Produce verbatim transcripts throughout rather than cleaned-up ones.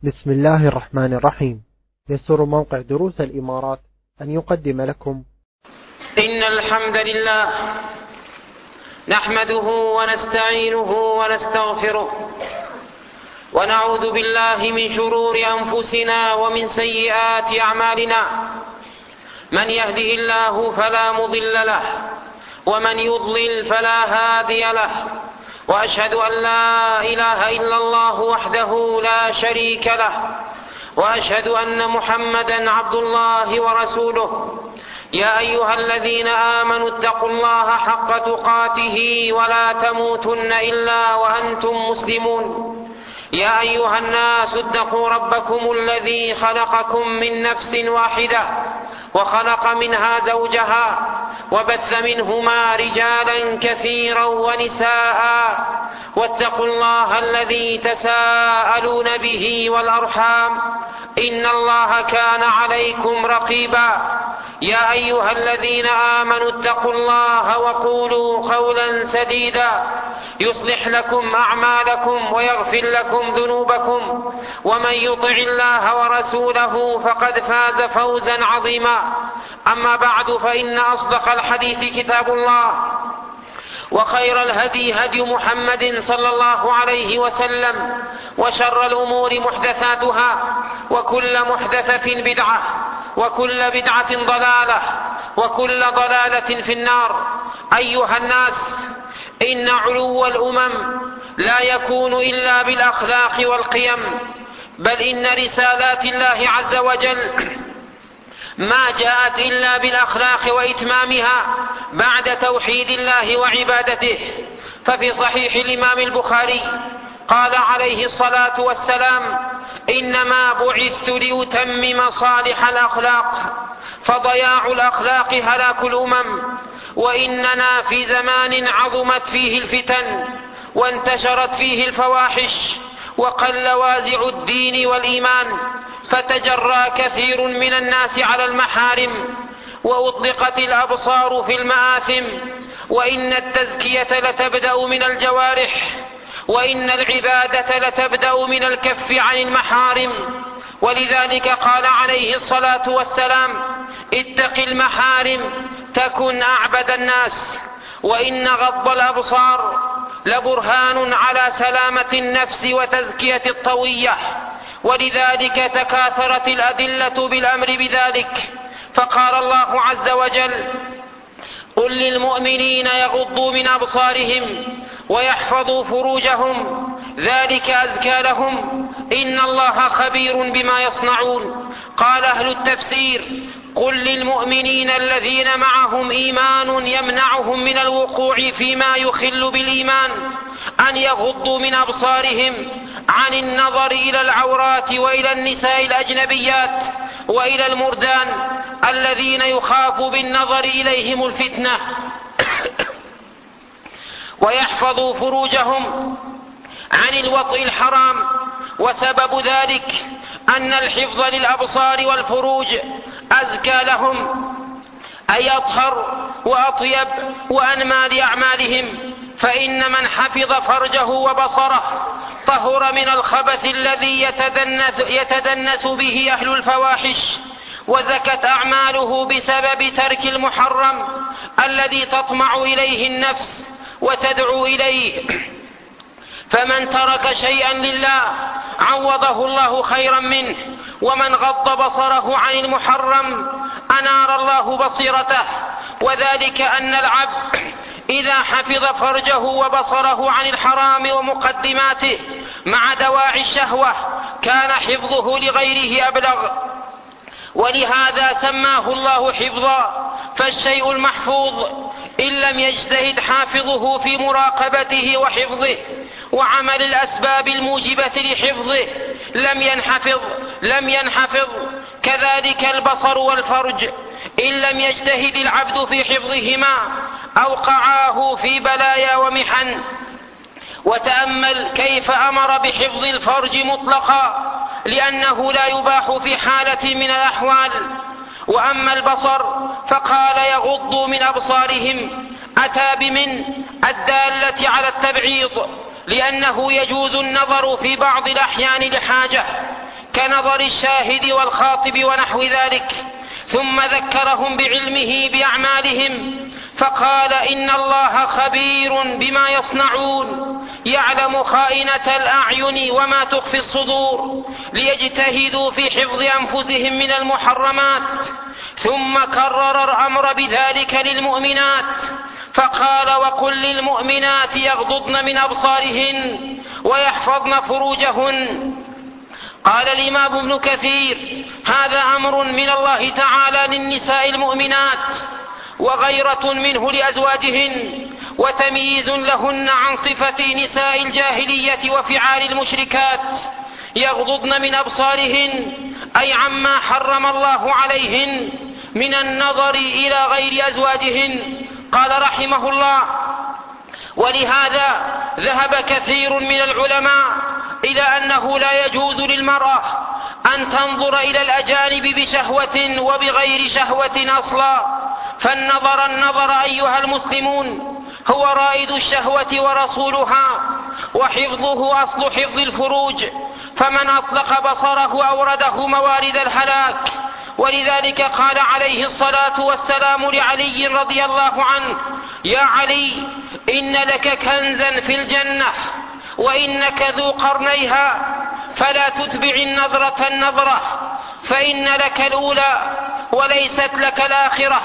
بسم الله الرحمن الرحيم. يسر موقع دروس الإمارات أن يقدم لكم إن الحمد لله نحمده ونستعينه ونستغفره ونعوذ بالله من شرور أنفسنا ومن سيئات أعمالنا. من يهده الله فلا مضل له ومن يضلل فلا هادي له، وأشهد أن لا إله إلا الله وحده لا شريك له، وأشهد أن محمدا عبد الله ورسوله. يا أيها الذين آمنوا اتقوا الله حق تقاته ولا تموتن إلا وأنتم مسلمون. يا أيها الناس اتقوا ربكم الذي خلقكم من نفس واحدة وخلق منها زوجها وبث منهما رجالا كثيرا ونساء، واتقوا الله الذي تساءلون به والأرحام إن الله كان عليكم رقيبا. يا أيها الذين آمنوا اتقوا الله وقولوا قولا سديدا يصلح لكم أعمالكم ويغفر لكم ذنوبكم، ومن يطع الله ورسوله فقد فاز فوزا عظيما. أما بعد، فإن أصدق الحديث كتاب الله، وخير الهدي هدي محمد صلى الله عليه وسلم، وشر الأمور محدثاتها، وكل محدثة بدعة، وكل بدعة ضلالة، وكل ضلالة في النار. أيها الناس، إن علو الأمم لا يكون إلا بالأخلاق والقيم، بل إن رسالات الله عز وجل ما جاءت إلا بالأخلاق وإتمامها بعد توحيد الله وعبادته. ففي صحيح الإمام البخاري قال عليه الصلاة والسلام: إنما بعثت لأتمم صالح الأخلاق، فضياع الأخلاق هلاك الأمم. وإننا في زمان عظمت فيه الفتن وانتشرت فيه الفواحش وقل وازع الدين والإيمان، فتجرى كثير من الناس على المحارم وأطلقت الأبصار في المآثم. وإن التزكية لتبدأ من الجوارح، وإن العبادة لتبدأ من الكف عن المحارم. ولذلك قال عليه الصلاة والسلام: اتق المحارم تكن أعبد الناس. وإن غض الأبصار لبرهان على سلامة النفس وتزكية الطوية، ولذلك تكاثرت الأدلة بالأمر بذلك. فقال الله عز وجل: قل للمؤمنين يغضوا من أبصارهم ويحفظوا فروجهم ذلك أزكى لهم إن الله خبير بما يصنعون. قال أهل التفسير: قل للمؤمنين الذين معهم إيمان يمنعهم من الوقوع فيما يخل بالإيمان أن يغضوا من أبصارهم عن النظر إلى العورات وإلى النساء الأجنبيات وإلى المردان الذين يخاف بالنظر إليهم الفتنة، ويحفظوا فروجهم عن الوطء الحرام. وسبب ذلك أن الحفظ للأبصار والفروج أزكى لهم، أي أطهر وأطيب وأنمى لأعمالهم. فإن من حفظ فرجه وبصره طهر من الخبث الذي يتدنس, يتدنس به أهل الفواحش، وزكت أعماله بسبب ترك المحرم الذي تطمع إليه النفس وتدعو إليه. فمن ترك شيئا لله عوضه الله خيرا منه، ومن غض بصره عن المحرم أنار الله بصيرته. وذلك أن العبد إذا حفظ فرجه وبصره عن الحرام ومقدماته مع دواعي الشهوة كان حفظه لغيره أبلغ، ولهذا سماه الله حفظا. فالشيء المحفوظ إن لم يجتهد حافظه في مراقبته وحفظه وعمل الأسباب الموجبة لحفظه لم ينحفظ لم ينحفظ كذلك البصر والفرج إن لم يجتهد العبد في حفظهما أوقعاه في بلايا ومحن. وتأمل كيف أمر بحفظ الفرج مطلقا، لأنه لا يباح في حالة من الأحوال. وأما البصر فقال يغضوا من أبصارهم، أتى بمن الدالة على التبعيض، لأنه يجوز النظر في بعض الأحيان لحاجة كنظر الشاهد والخاطب ونحو ذلك، ثم ذكرهم بعلمه بأعمالهم فقال: إن الله خبير بما يصنعون، يعلم خائنة الأعين وما تخفي الصدور، ليجتهدوا في حفظ أنفسهم من المحرمات. ثم كرر الأمر بذلك للمؤمنات فقال: وقل للمؤمنات يغضضن من أبصارهن ويحفظن فروجهن. قال الإمام ابن كثير: هذا أمر من الله تعالى للنساء المؤمنات، وغيرة منه لأزواجهن، وتمييز لهن عن صفة نساء الجاهلية وفعال المشركات. يغضضن من أبصارهن أي عما حرم الله عليهن من النظر إلى غير أزواجهن. قال رحمه الله: ولهذا ذهب كثير من العلماء إلى أنه لا يجوز للمرأة أن تنظر إلى الأجانب بشهوة وبغير شهوة أصلا، فالنظر النظر أيها المسلمون هو رائد الشهوة ورسولها، وحفظه أصل حفظ الفروج، فمن أطلق بصره أورده موارد الهلاك. ولذلك قال عليه الصلاة والسلام لعلي رضي الله عنه: يا علي، إن لك كنزا في الجنة وإنك ذو قرنيها، فلا تتبع النظرة النظرة، فإن لك الأولى وليست لك الآخرة.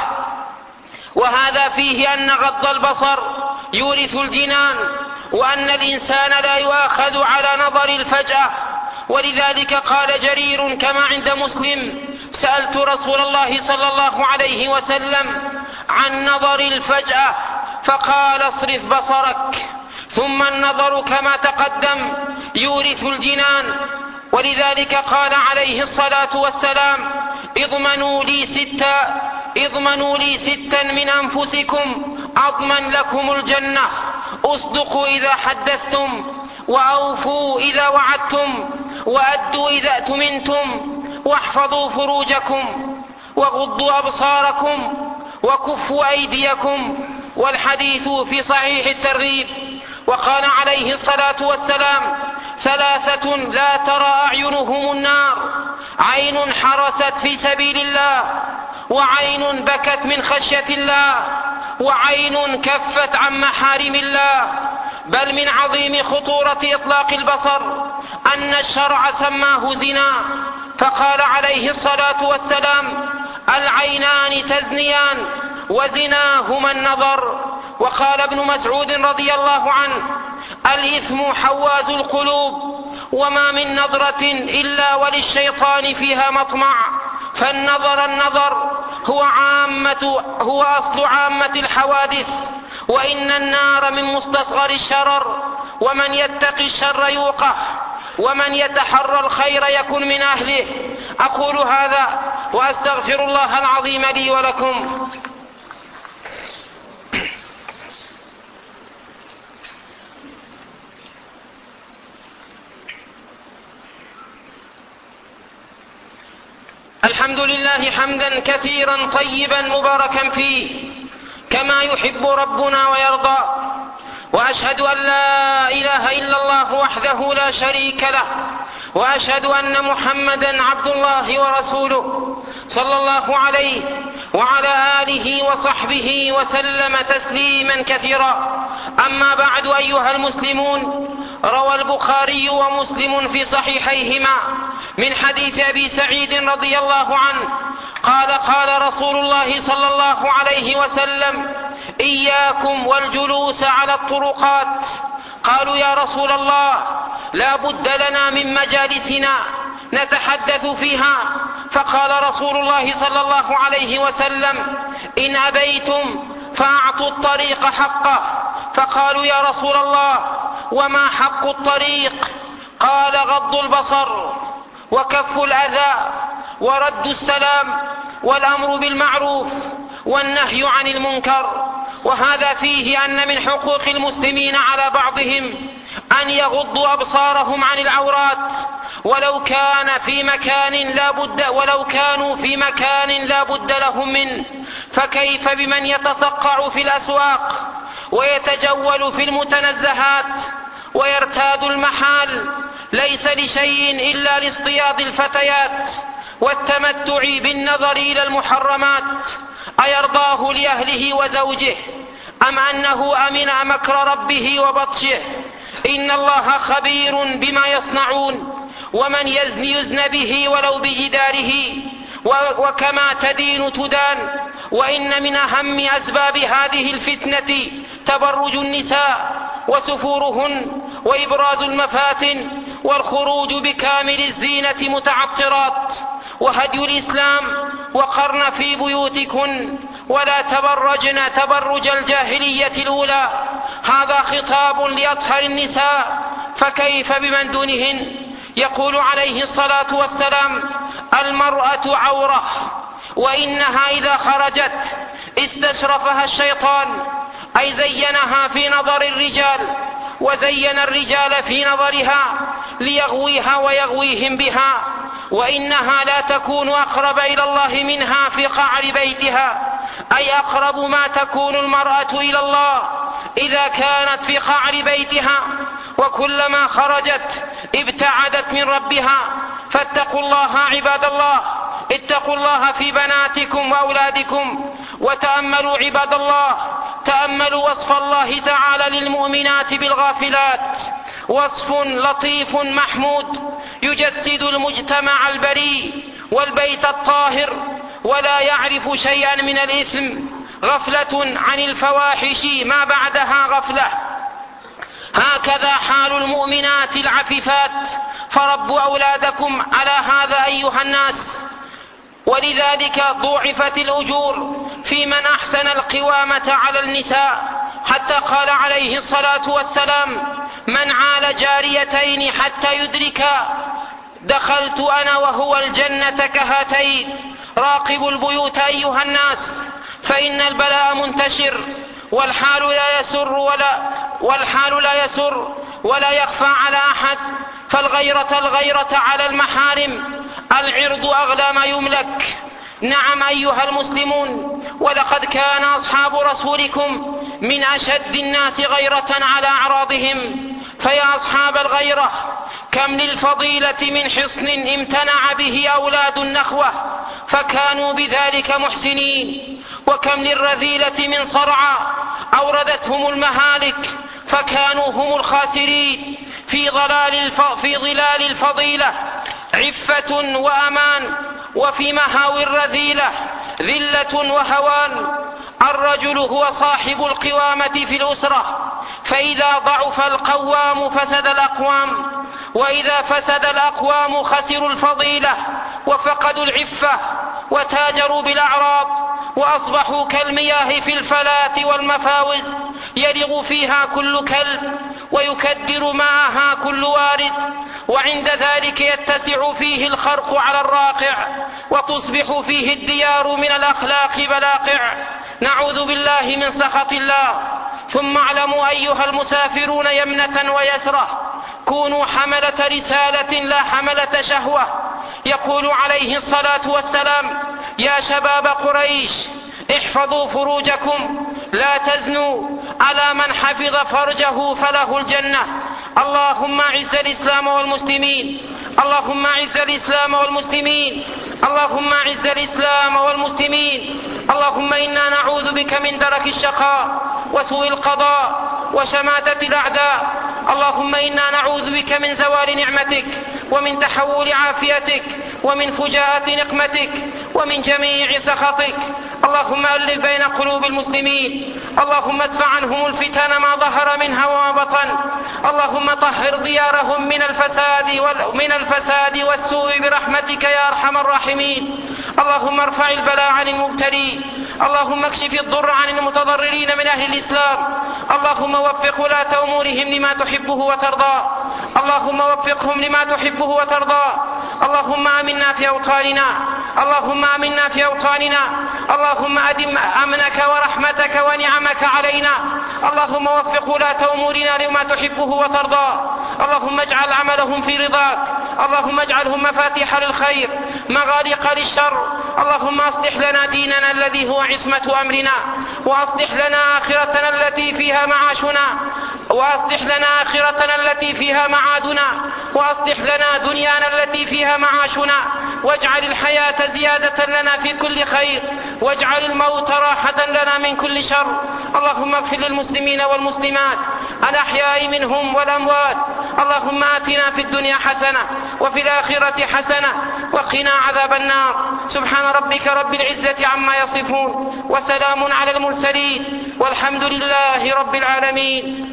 وهذا فيه أن غض البصر يورث الجنان، وأن الإنسان لا يؤاخذ على نظر الفجأة. ولذلك قال جرير كما عند مسلم: سألت رسول الله صلى الله عليه وسلم عن نظر الفجأة فقال: اصرف بصرك. ثم النظر كما تقدم يورث الجنان، ولذلك قال عليه الصلاة والسلام: اضمنوا لي ستا اضمنوا لي ستا من أنفسكم أضمن لكم الجنة: اصدقوا إذا حدثتم، وأوفوا إذا وعدتم، وأدوا إذا أتمنتم، واحفظوا فروجكم، وغضوا أبصاركم، وكفوا أيديكم. والحديث في صحيح الترغيب. وقال عليه الصلاة والسلام: ثلاثة لا ترى أعينهم النار: عين حرست في سبيل الله، وعين بكت من خشية الله، وعين كفت عن محارم الله. بل من عظيم خطورة إطلاق البصر أن الشرع سماه زنا، فقال عليه الصلاة والسلام: العينان تزنيان وزناهما النظر. وقال ابن مسعود رضي الله عنه: الإثم حواز القلوب، وما من نظرة إلا وللشيطان فيها مطمع. فالنظر النظر هو عامة هو أصل عامة الحوادث، وإن النار من مستصغر الشرر، ومن يتقي الشر يوقه، ومن يتحرى الخير يكن من أهله. أقول هذا وأستغفر الله العظيم لي ولكم. الحمد لله حمدا كثيرا طيبا مباركا فيه كما يحب ربنا ويرضى، وأشهد أن لا إله إلا الله وحده لا شريك له، وأشهد أن محمدا عبد الله ورسوله صلى الله عليه وعلى آله وصحبه وسلم تسليما كثيرا. أما بعد أيها المسلمون، روى البخاري ومسلم في صحيحيهما من حديث أبي سعيد رضي الله عنه قال: قال رسول الله صلى الله عليه وسلم: إياكم والجلوس على الطرقات. قالوا: يا رسول الله، لا بد لنا من مجالسنا نتحدث فيها. فقال رسول الله صلى الله عليه وسلم: إن أبيتم فأعطوا الطريق حقه. فقالوا: يا رسول الله، وما حق الطريق؟ قال: غض البصر، وكف الأذى، ورد السلام، والأمر بالمعروف، والنهي عن المنكر. وهذا فيه أن من حقوق المسلمين على بعضهم أن يغضوا أبصارهم عن العورات، ولو كان في مكان لا بد ولو كانوا في مكان لا بد لهم منه، فكيف بمن يتصقع في الأسواق ويتجول في المتنزهات ويرتاد المحال؟ ليس لشيء إلا لاصطياد الفتيات والتمتع بالنظر إلى المحرمات، أيرضاه لأهله وزوجه أم أنه أمن مكر ربه وبطشه؟ إن الله خبير بما يصنعون، ومن يزن يزن به ولو بجداره، وكما تدين تدان. وإن من أهم أسباب هذه الفتنة تبرج النساء وسفورهن وإبراز المفاتن والخروج بكامل الزينة متعطرات. وهدي الإسلام: وقرن في بيوتكن ولا تبرجن تبرج الجاهلية الأولى. هذا خطاب لأطهر النساء، فكيف بمن دونهن؟ يقول عليه الصلاة والسلام: المرأة عورة، وإنها إذا خرجت استشرفها الشيطان، أي زينها في نظر الرجال، وزين الرجال في نظرها ليغويها ويغويهم بها. وإنها لا تكون أقرب إلى الله منها في قعر بيتها، أي أقرب ما تكون المرأة إلى الله إذا كانت في قعر بيتها، وكلما خرجت ابتعدت من ربها. فاتقوا الله عباد الله، اتقوا الله في بناتكم وأولادكم، وتأملوا عباد الله، تأملوا وصف الله تعالى للمؤمنات بالغافلات، وصف لطيف محمود يجسد المجتمع البريء والبيت الطاهر، ولا يعرف شيئا من الإثم، غفلة عن الفواحش ما بعدها غفلة. هكذا حال المؤمنات العفيفات، فربوا أولادكم على هذا أيها الناس. ولذلك ضوعفت الأجور في من أحسن القوامة على النساء، حتى قال عليه الصلاة والسلام: من عال جاريتين حتى يدركا دخلت أنا وهو الجنة كهاتين. راقبوا البيوت أيها الناس، فإن البلاء منتشر، والحال لا يسر ولا والحال لا يسر ولا يخفى على أحد. فالغيرة الغيرة على المحارم، العرض أغلى ما يملك. نعم أيها المسلمون، ولقد كان أصحاب رسولكم من أشد الناس غيرة على أعراضهم. فيا أصحاب الغيرة، كم للفضيلة من حصن امتنع به أولاد النخوة فكانوا بذلك محسنين، وكم للرذيلة من صرعى أوردتهم المهالك فكانوا هم الخاسرين. في ظلال الف... في ظلال الفضيلة عفة وأمان، وفي مهاوي الرذيلة ذلة وهوان. الرجل هو صاحب القوامة في الأسرة، فإذا ضعف القوام فسد الأقوام، وإذا فسد الأقوام خسروا الفضيلة وفقدوا العفة وتاجروا بالأعراض، وأصبحوا كالمياه في الفلاة والمفاوز، يلغ فيها كل كلب ويكدر معها كل وارد، وعند ذلك يتسع فيه الخرق على الراقع، وتصبح فيه الديار من الأخلاق بلاقع. نعوذ بالله من سخط الله. ثم اعلموا أيها المسافرون يمنة ويسرة، كونوا حملة رسالة لا حملة شهوة. يقول عليه الصلاة والسلام: يا شباب قريش، احفظوا فروجكم، لا تزنوا، على من حفظ فرجه فله الجنة. اللهم اعز الإسلام والمسلمين، اللهم اعز الإسلام والمسلمين، اللهم اعز الإسلام والمسلمين. اللهم إنا نعوذ بك من درك الشقاء وسوء القضاء وشماتة الأعداء. اللهم إنا نعوذ بك من زوال نعمتك ومن تحول عافيتك ومن فجاءة نقمتك ومن جميع سخطك. اللهم ألف بين قلوب المسلمين، اللهم ادفع عنهم الفتن ما ظهر منها وما بطن. اللهم طهر ديارهم من الفساد من الفساد والسوء برحمتك يا أرحم الراحمين. اللهم ارفع البلاء عن المبتلين، اللهم اكشف الضر عن المتضررين من أهل الإسلام. اللهم وفق ولاة أمورهم لما تحبه وترضى، اللهم وفقهم لما تحبه وترضى. اللهم آمنا في أوطاننا، اللهم آمنا في أوطاننا، اللهم أدم أمنك ورحمتك ونعمك علينا. اللهم وفق ولاة أمورنا لما تحبه وترضى. اللهم اجعل عملهم في رضاك، اللهم اجعلهم مفاتيح للخير مغالق للشر. اللهم أصلح لنا ديننا الذي هو عصمة أمرنا، وأصلح لنا آخرتنا التي فيها معاشنا. وأصلح لنا آخرتنا التي فيها معادنا، وأصلح لنا دنيانا التي فيها معاشنا، واجعل الحياة زيادة لنا في كل خير، واجعل الموت راحة لنا من كل شر. اللهم اغفر للمسلمين والمسلمات الأحياء منهم والأموات. اللهم آتنا في الدنيا حسنة وفي الآخرة حسنة وقنا عذاب النار. سبحان ربك رب العزة عما يصفون، وسلام على المرسلين، والحمد لله رب العالمين.